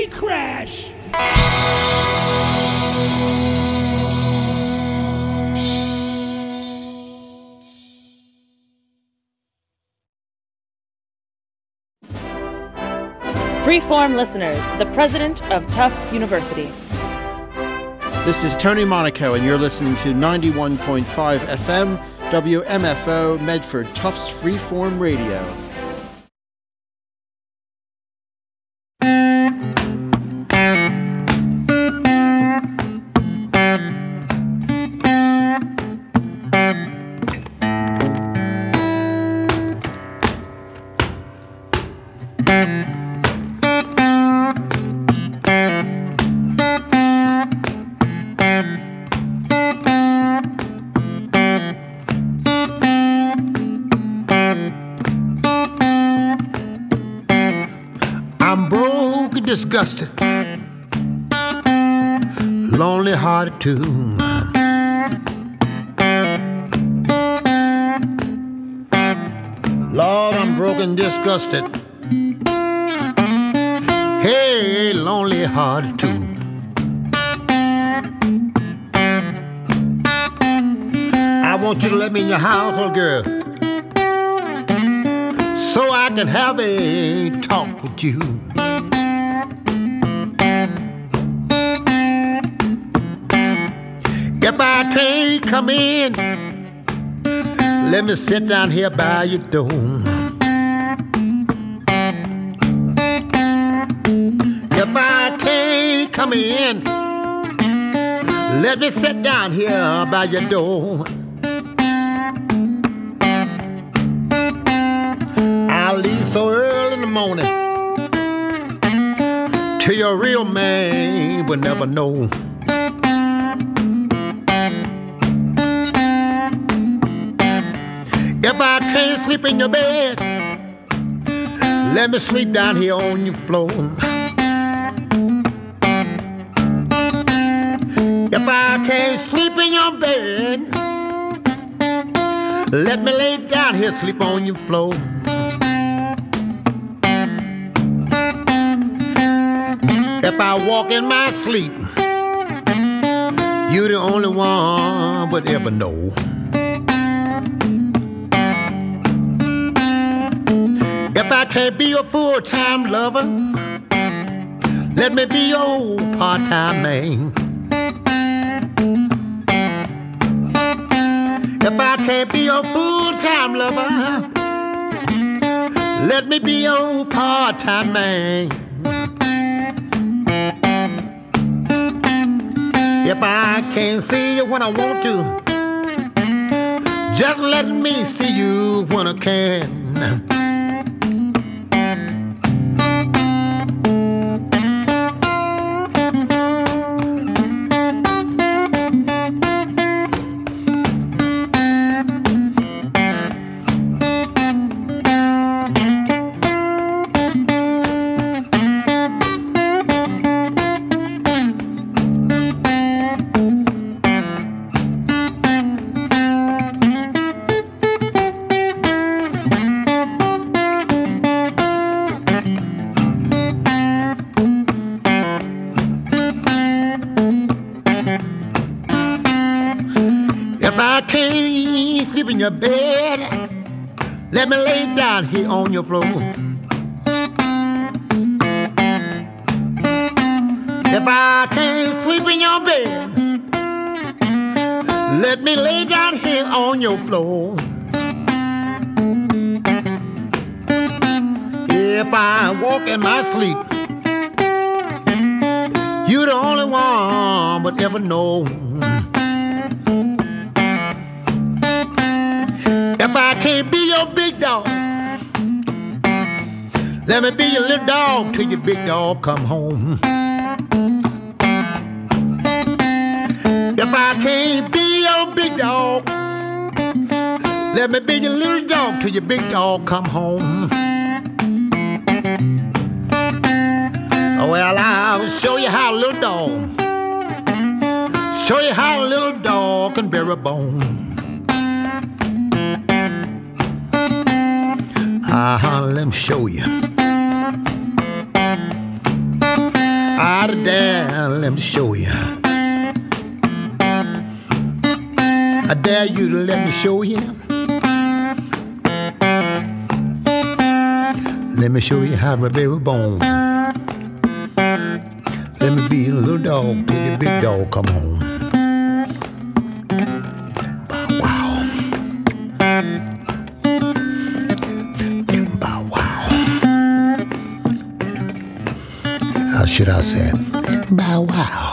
Gateway Crash. Freeform listeners, the president of Tufts University. This is Tony Monaco, and you're listening to 91.5 FM, WMFO, Medford, Tufts Freeform Radio. Disgusted, lonely hearted too. Lord, I'm broken, disgusted. Hey, lonely hearted too. I want you to let me in your house, little girl, so I can have a talk with you. If I can't come in, let me sit down here by your door. If I can't come in, let me sit down here by your door. I'll leave so early in the morning till your real man will never know. If I can't sleep in your bed, let me sleep down here on your floor. If I can't sleep in your bed, let me lay down here, sleep on your floor. If I walk in my sleep, you're the only one would ever know. If I can't be your full-time lover, let me be your part-time man. If I can't be your full-time lover, let me be your part-time man. If I can't see you when I want to, just let me see you when I can. In your bed, let me lay down here on your floor. If I can't sleep in your bed, let me lay down here on your floor. If I walk in my sleep, you're the only one would ever know. If I can't be your big dog, let me be your little dog till your big dog come home. If I can't be your big dog, let me be your little dog till your big dog come home. Well, I'll show you how a little dog, show you how a little dog can bear a bone. Let me show you. out of there, let me show you. I dare you to let me show you. Let me show you how my baby born. Let me be a little dog till the big dog come home. Bow wow. Bow wow. How should I say it? Bow wow.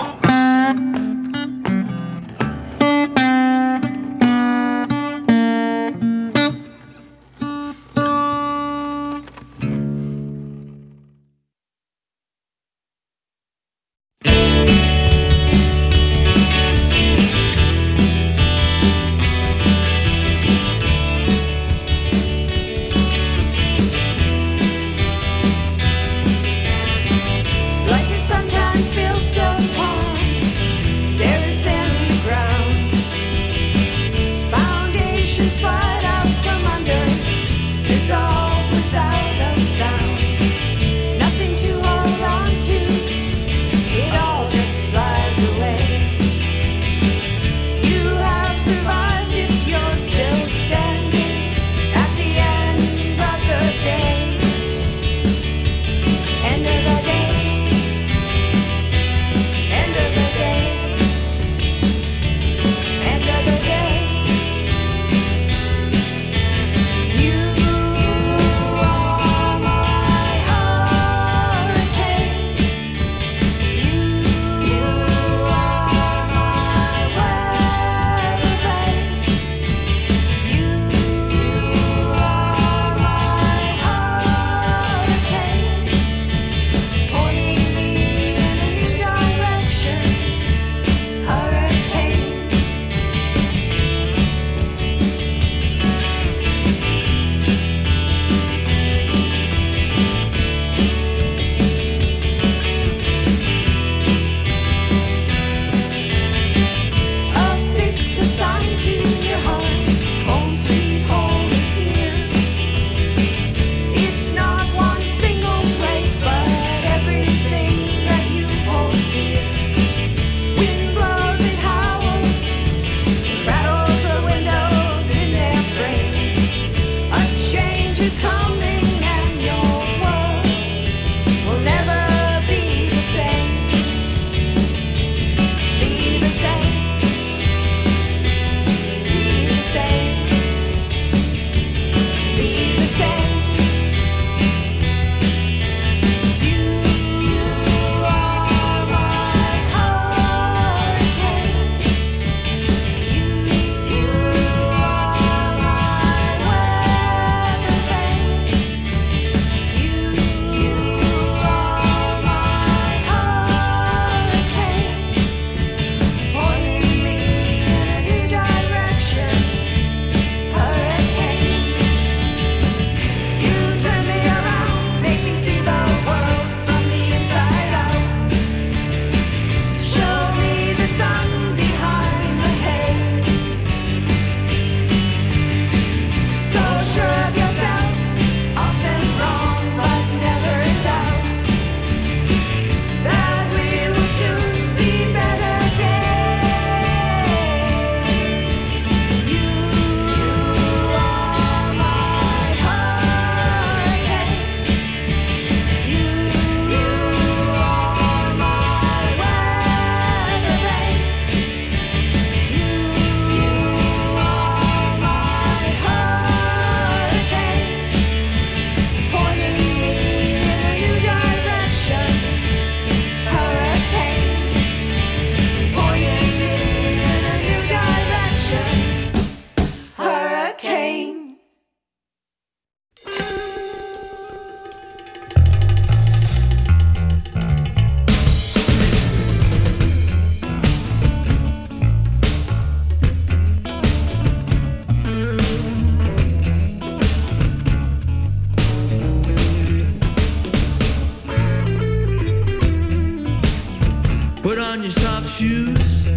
shoes,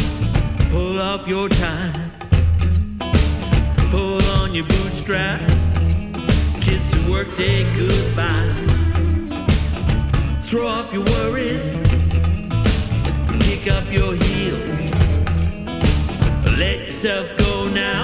pull off your tie, pull on your bootstrap, kiss the workday goodbye. Throw off your worries, kick up your heels, let yourself go now,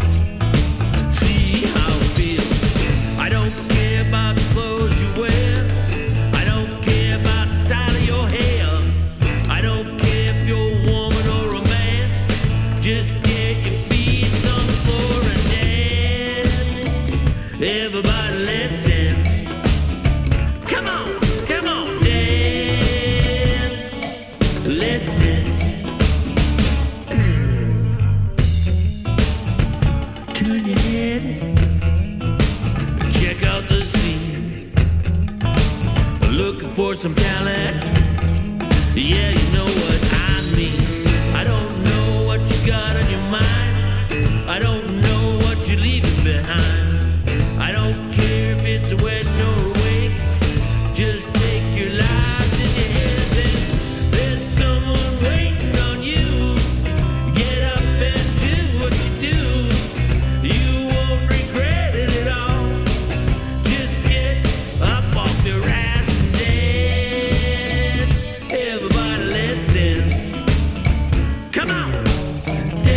see how it feels. I don't care about the clothes you wear, I don't care about the style of your hair, I don't care if you're a woman or a man, just get your feet on the floor and dance. Everybody, let's dance. Come on, come on, dance. Let's dance. Turn your head, check out the scene. Looking for some talent, yeah, you know what I mean. I don't know what you got on your mind, I don't know what you're leaving behind. I don't care if it's a wedding or a wake, just take your lives in your hands and there's someone waiting on you. Get up and do what you do, you won't regret it at all. Just get up off your ass and dance. Everybody, let's dance. Come on, dance.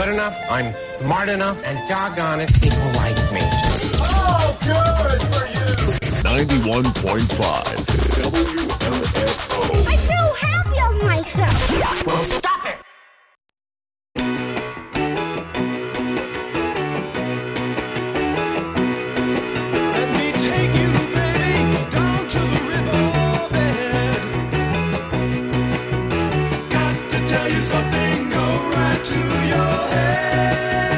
good enough, I'm smart enough, and doggone it, people like me. Oh, good for you! 91.5 WMFO. I feel happy of myself. Well, stop it! Let me take you, baby, down to the riverbed. Got to tell you something, go right to your head.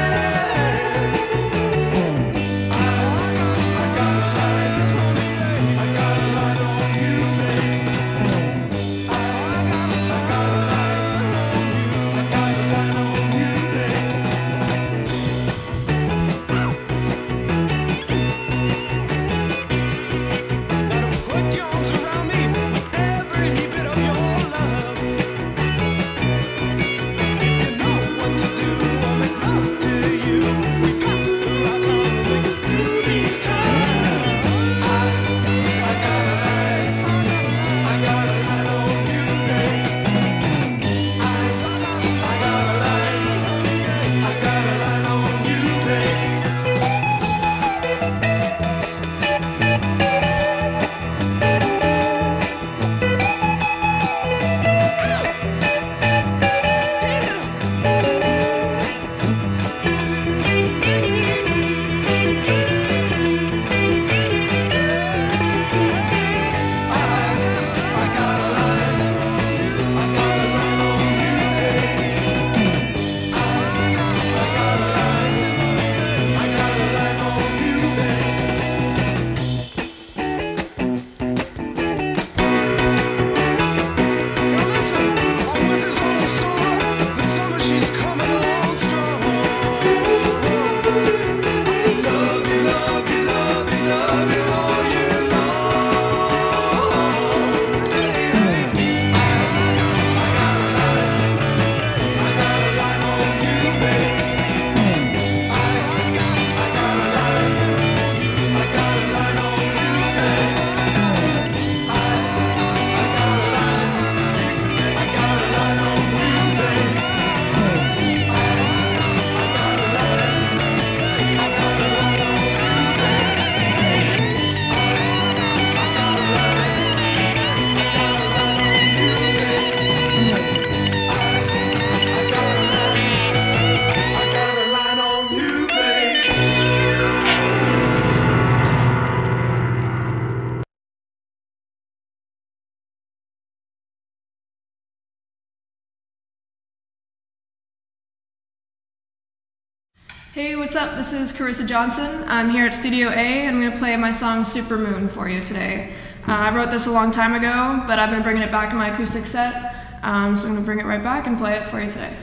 Hey, what's up? This is Carissa Johnson. I'm here at Studio A and I'm going to play my song Super Moon for you today. I wrote this a long time ago, but I've been bringing it back in my acoustic set, so I'm going to bring it right back and play it for you today.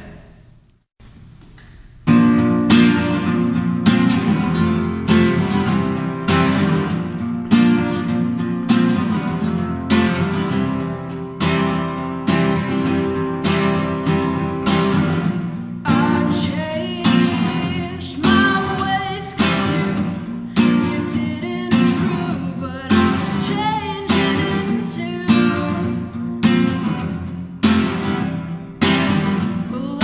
Well,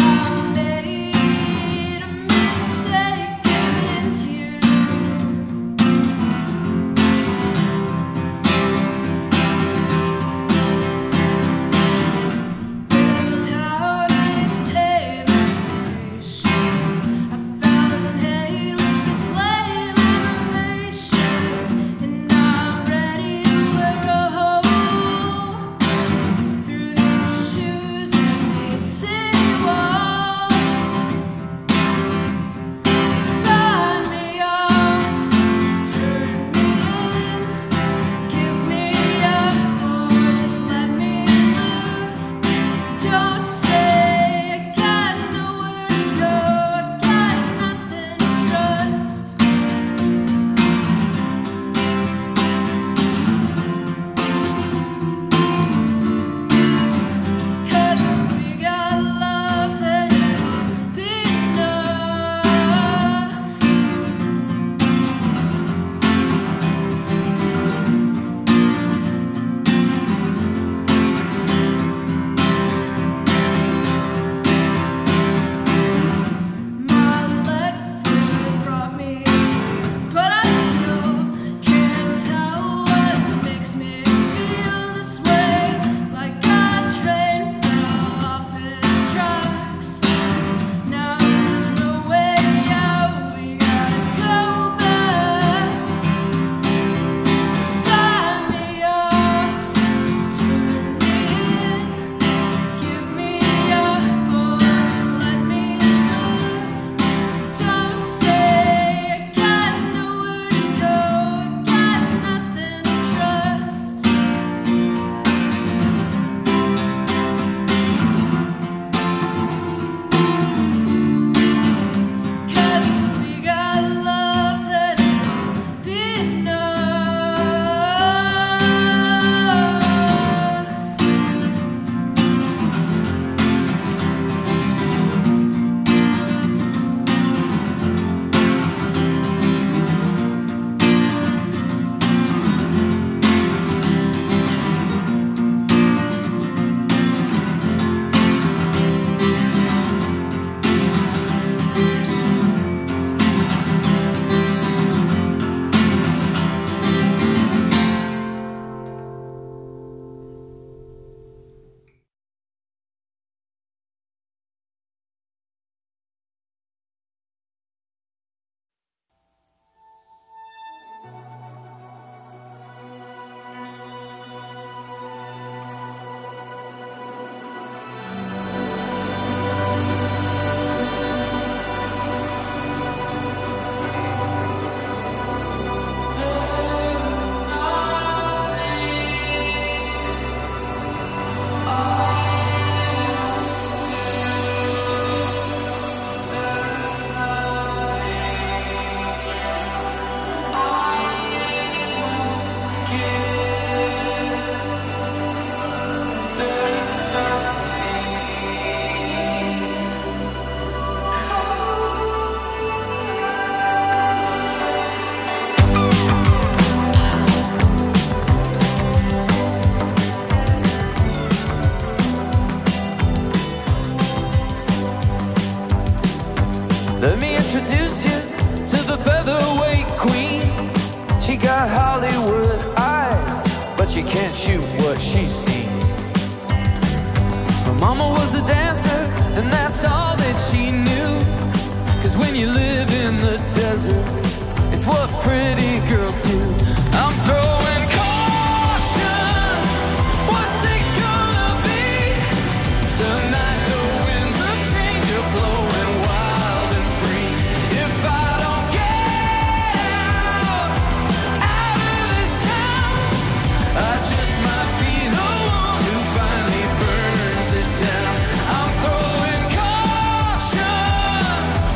introduce you to the featherweight queen. She got Hollywood eyes, but you can't shoot what she's seen. Her mama was a dancer, and that's all that she knew. 'Cause when you live in the desert, it's what pretty girls do. I'm throwing caution. What's it gonna be? Tonight the winds of change are blowing wild and free. If I don't get out of this town, I just might be the one who finally burns it down. I'm throwing caution.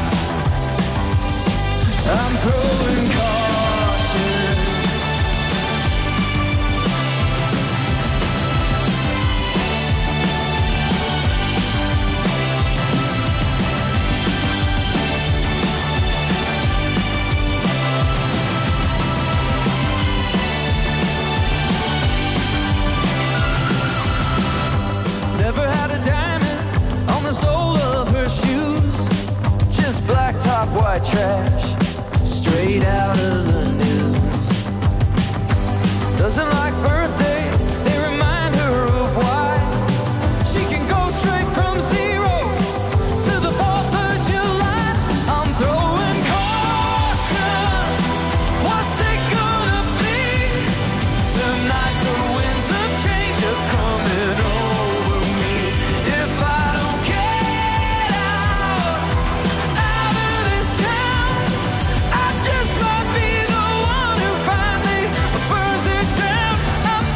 I'm throwing caution. Never had a diamond on the sole of her shoes. Just black top, white trash, straight out of the news. Doesn't like birthdays, they remind her of why. She can go straight from 0 to the 4th of July. I'm throwing caution. What's it gonna be? Tonight the winds of change are coming over me. If I don't get out of this town, I just might be the one who finally burns it down. I'm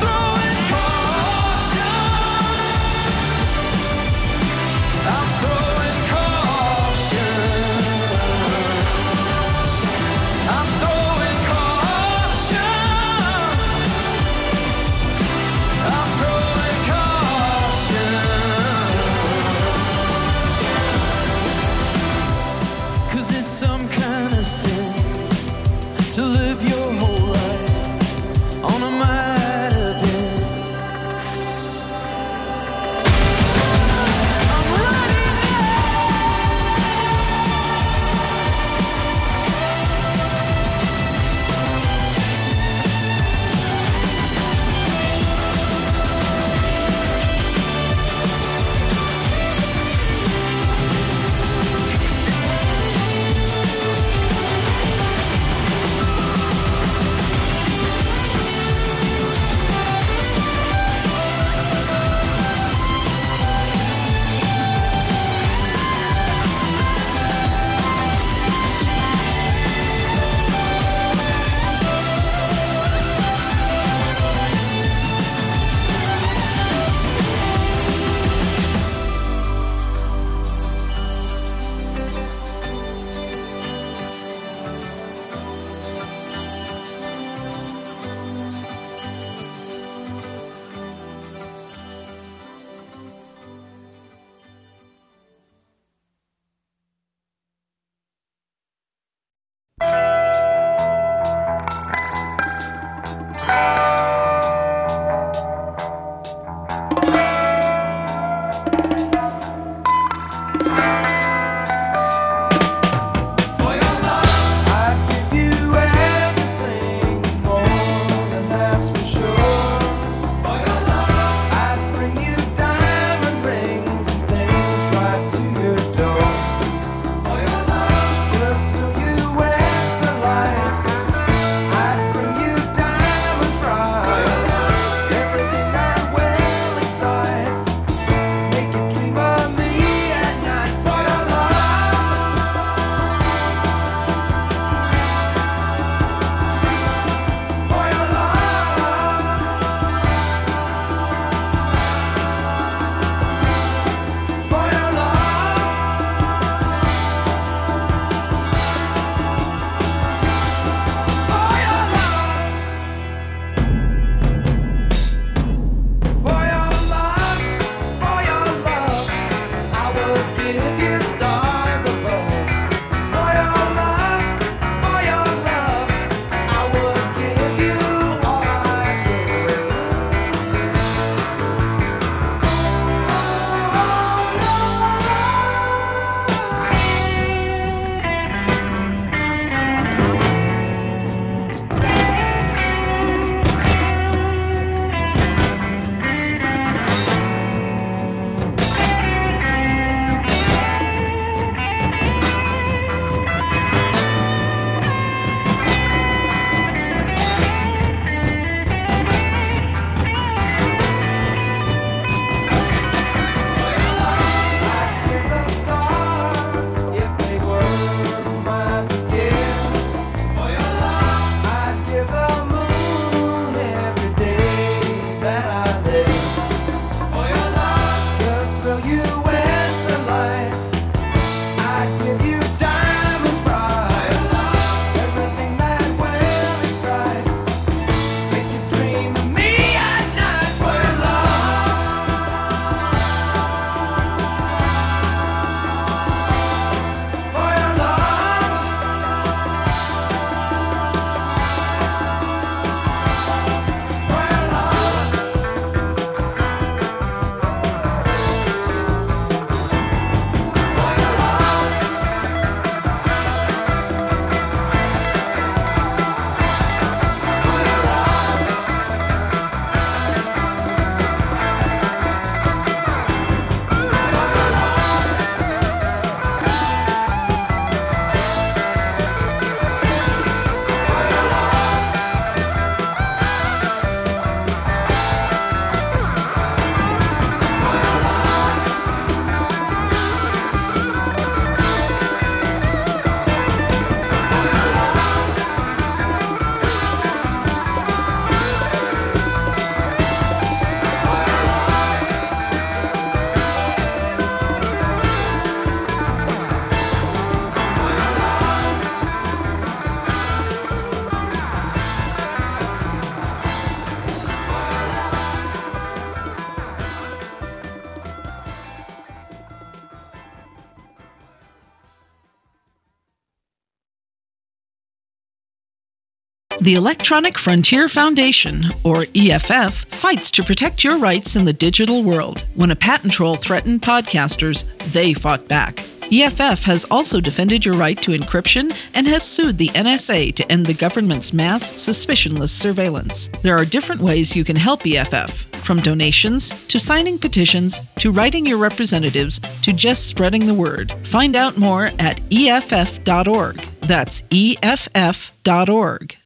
The Electronic Frontier Foundation, or EFF, fights to protect your rights in the digital world. When a patent troll threatened podcasters, they fought back. EFF has also defended your right to encryption and has sued the NSA to end the government's mass, suspicionless surveillance. There are different ways you can help EFF, from donations, to signing petitions, to writing your representatives, to just spreading the word. Find out more at EFF.org. That's EFF.org.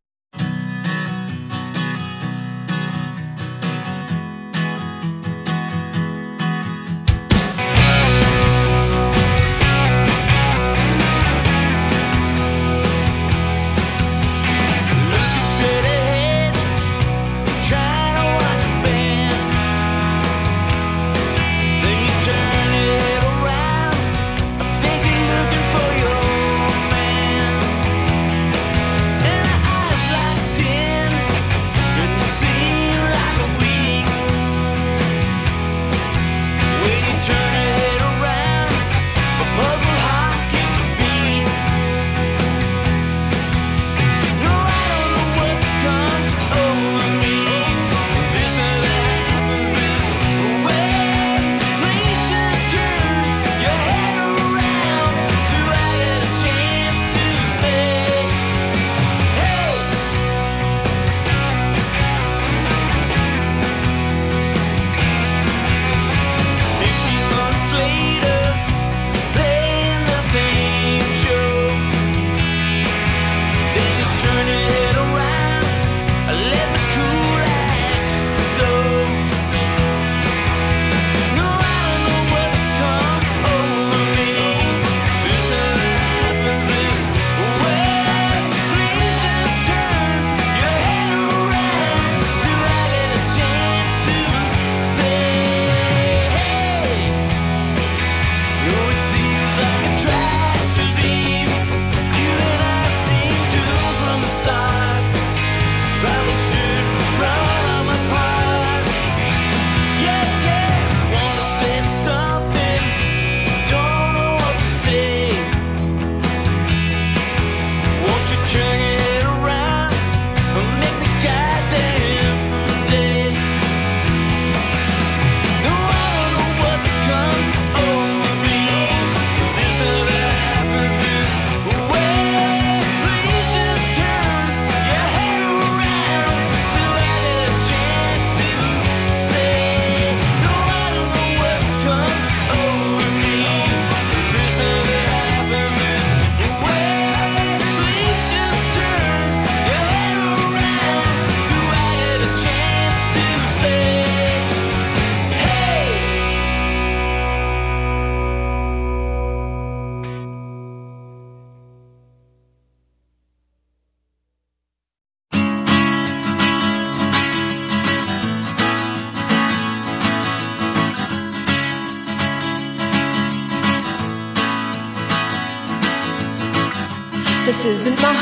This isn't my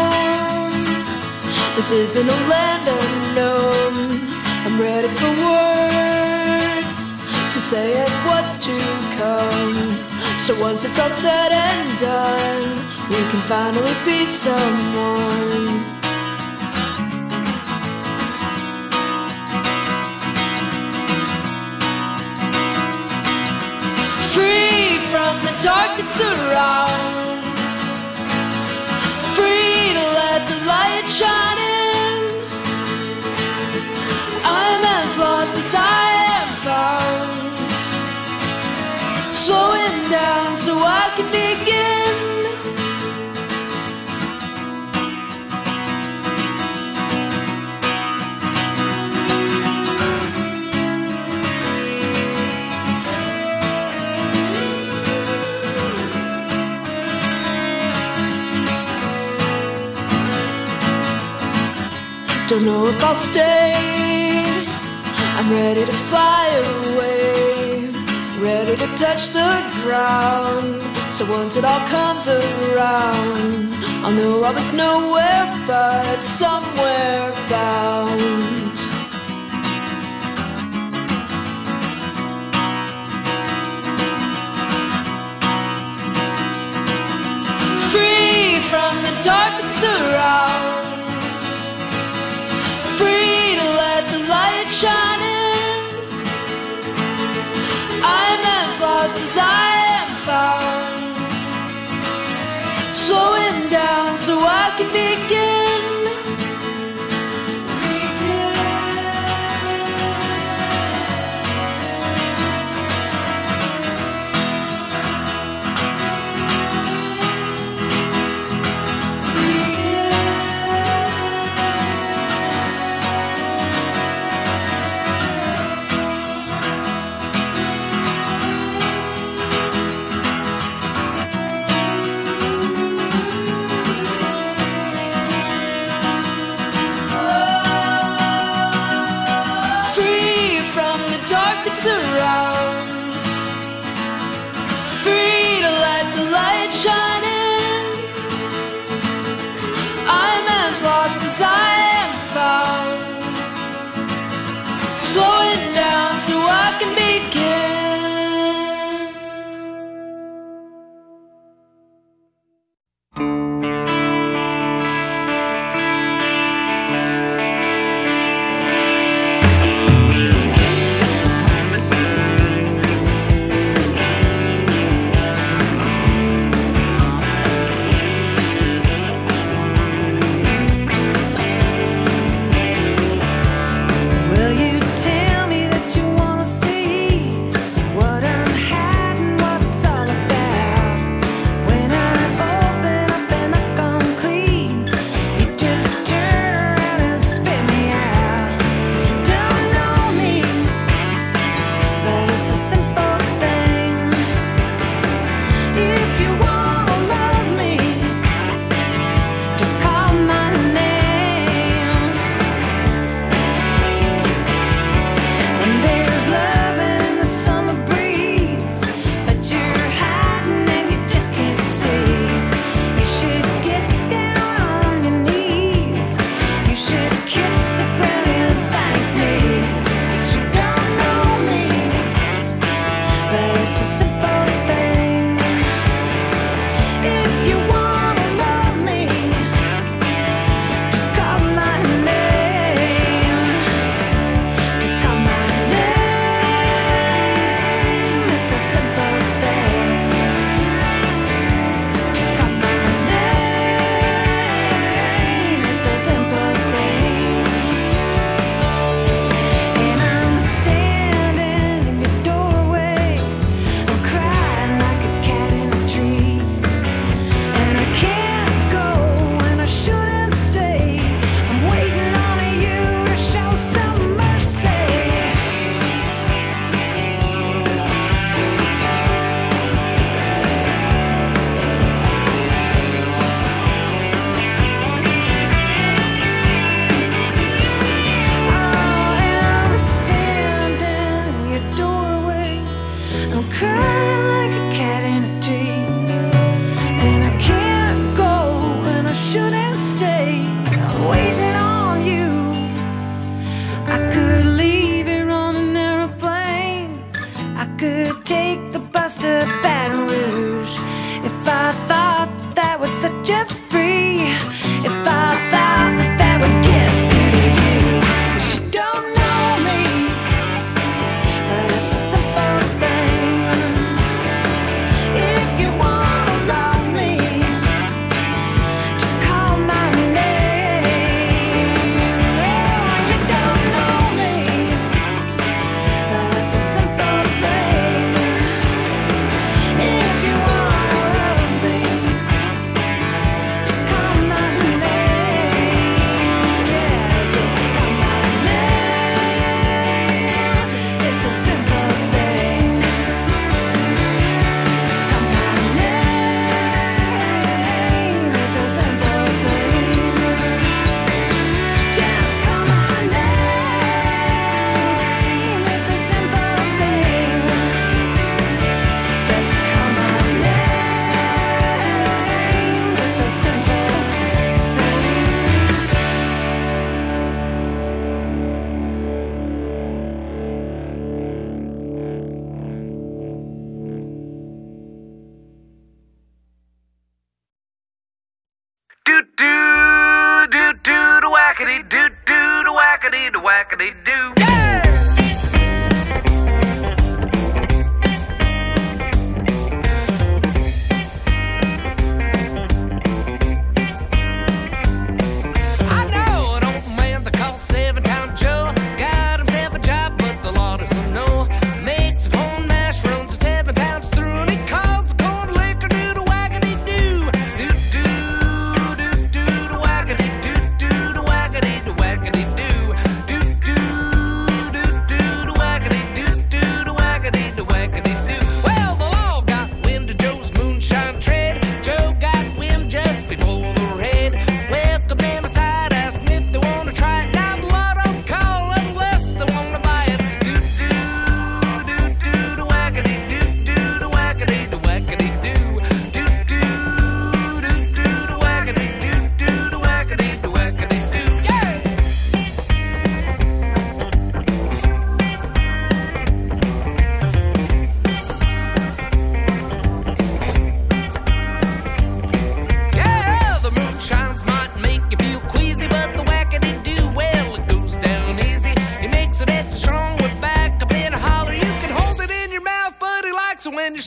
home. This isn't a land unknown. I'm ready for words to say it what's to come. So once it's all said and done, we can finally be someone. Free from the dark that surrounds, free to let the light shine in. I'm as lost as I am found, slowing down so I can begin. Don't know if I'll stay. I'm ready to fly away, ready to touch the ground. So once it all comes around, I'll know I was nowhere but somewhere bound. Free from the dark that surrounds, I can begin. Surrounds, free to let the light shine in. I'm as lost as I am found, slowing down so I can begin. Will you tell me that you wanna see what I'm whackity doo doo, the whackity, the whackity doo.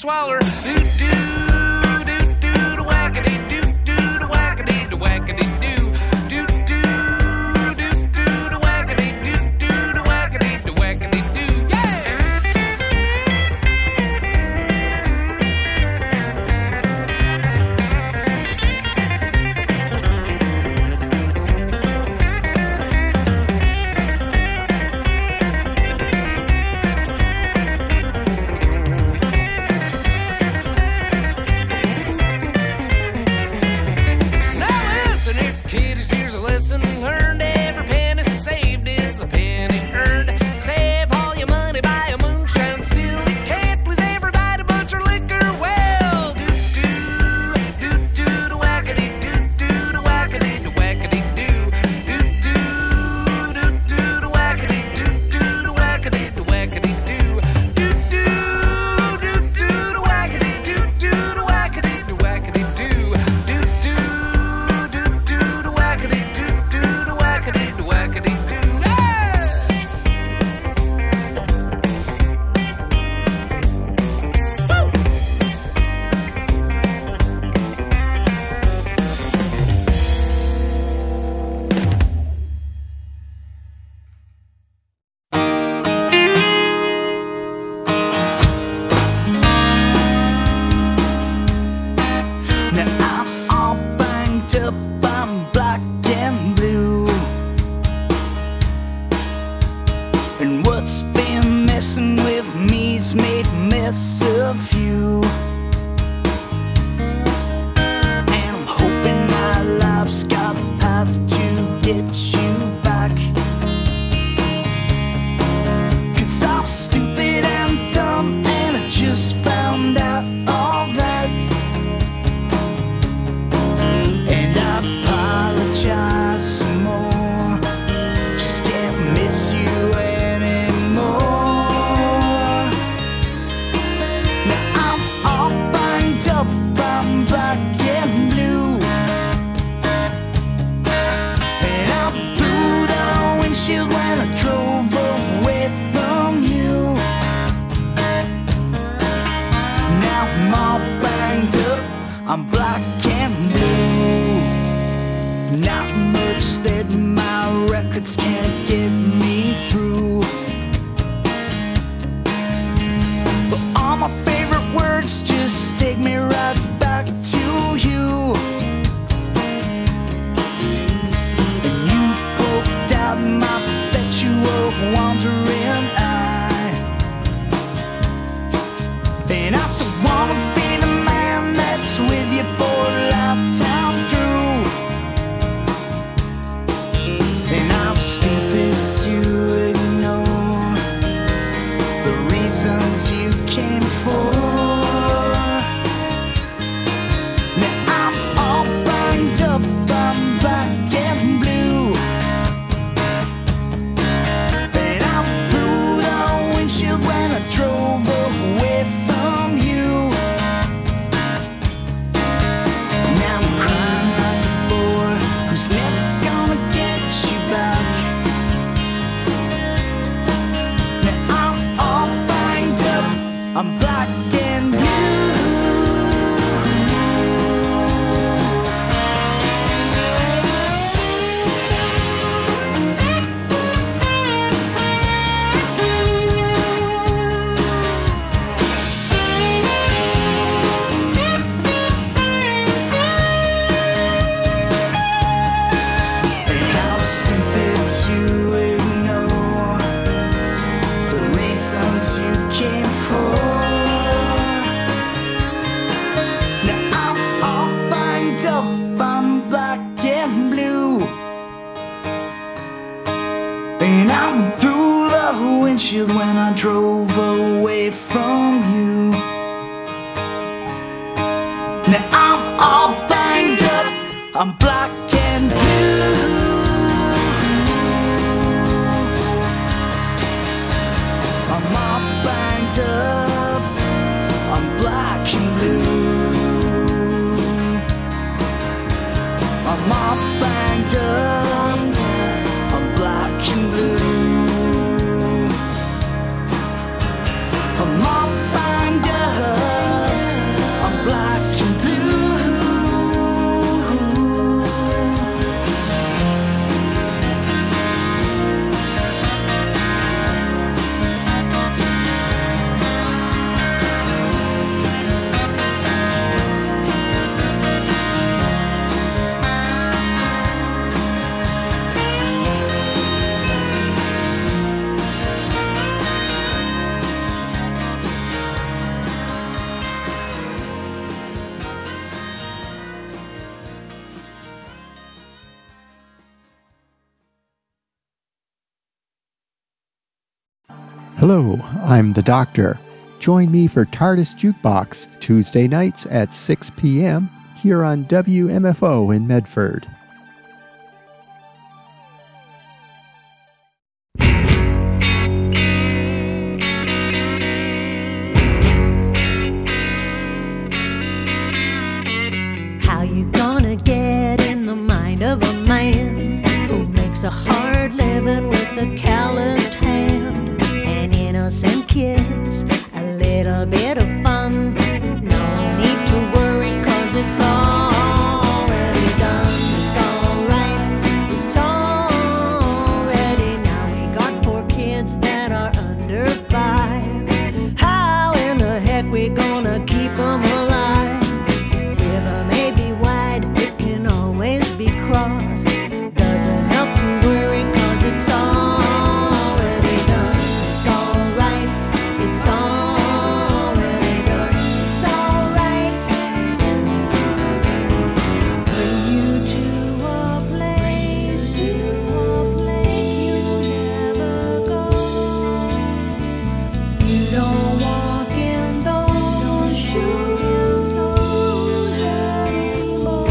swaller. Do do do do do wackity do do do wackity do wackity do do do do do do wackity do do do wackity do wackity do. Yeah. Kiddies, here's a lesson learned. Every penny saved is a penny earned. Save all your money, buy a moonshine still. You can't please everybody, but your liquor well. Do do do do do wackity do do do wackity do wackity do do do do do do wackity do do do wackity do wackity do do do do do do wackity do do do wackity do wackity do do do. Wackity do do do wackity do wackity do. Now I'm all banged up, I'm black and blue. And what's been messing with me's made a mess of you. And I'm hoping my life's got a path to get you back. 'Cause I'm stupid and dumb, and I just found out all that. And I apologize some more, just can't miss you anymore. Now I'm all banged up, I'm black and blue. And I'm through the windshield when I drove away from you. Now I'm all banged up, I'm black and blue. Not much that my records can't get me through. But all my favorite words just take me right back to you. And you poked out my perpetual wandering eye. And I still wanna be the man that's with you for a lifetime through. And I'm stupid to ignore the reasons you came for. Now I'm all banged up, I'm black and blue. And I'm through the windshield when I drove away from you. Now I'm crying like a boy who's never gonna get you back. Now I'm all banged up, I'm black and blue. And I'm stupid to ignore the reasons you came for. Now I'm all banged up, I'm black and blue. And I'm through the windshield when I drove away from you. Now I'm all banged up, I'm black and blue. I'm all banged up, I'm black and blue. I'm all banged up, I'm black and blue. I'm all banged up. Hello, I'm the Doctor. Join me for TARDIS Jukebox Tuesday nights at 6 p.m. here on WMFO in Medford. How you gonna get in the mind of a man who makes a hard living with a calloused hand? An innocent kiss, a little bit of fun. No need to worry, 'cause it's already done. It's alright, it's already now. We got 4 kids that are under 5. How in the heck we gonna keep them alive? River may be wide, it can always be crossed. Doesn't help to worry, 'cause it's already done. It's alright, it's already done. It's alright. Bring you to a place you'll never go. You don't walk in those shoes anymore.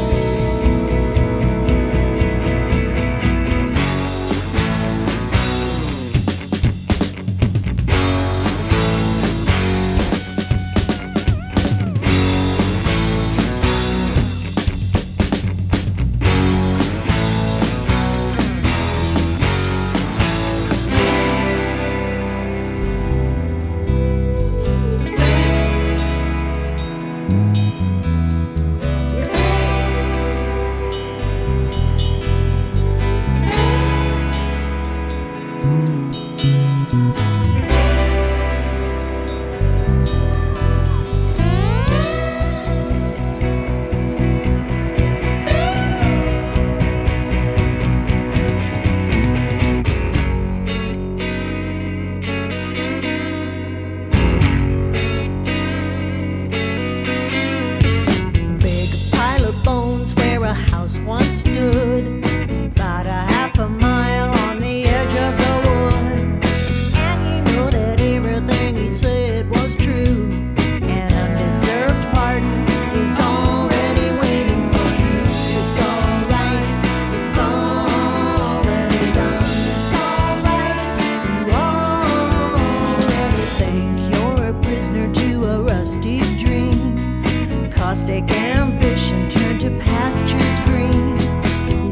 Big pile of bones where a house once stood, about a half a mile on the edge of the wood. And you know that everything he said was true. An undeserved pardon is already waiting for you. It's alright, it's already done. It's alright, you already think you're a prisoner to a rusty dream. Caustic ambition turned to pastures green.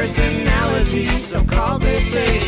personality, so called they say.